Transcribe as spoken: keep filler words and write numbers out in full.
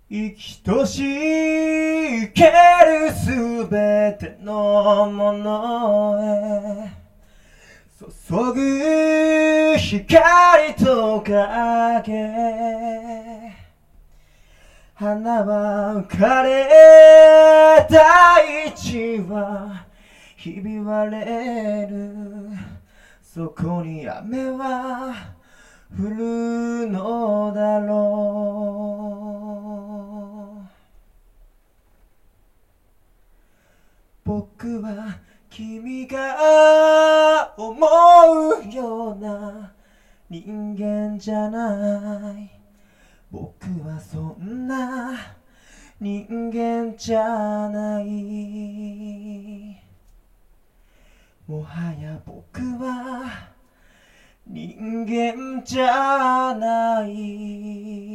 生きとしけるすべてのものへ注ぐ光と影、花は浮かれ大地はひび割れる、そこに雨は降るのだろう。僕は君が思うような人間じゃない、僕はそんな人間じゃない、もはや僕は人間じゃない。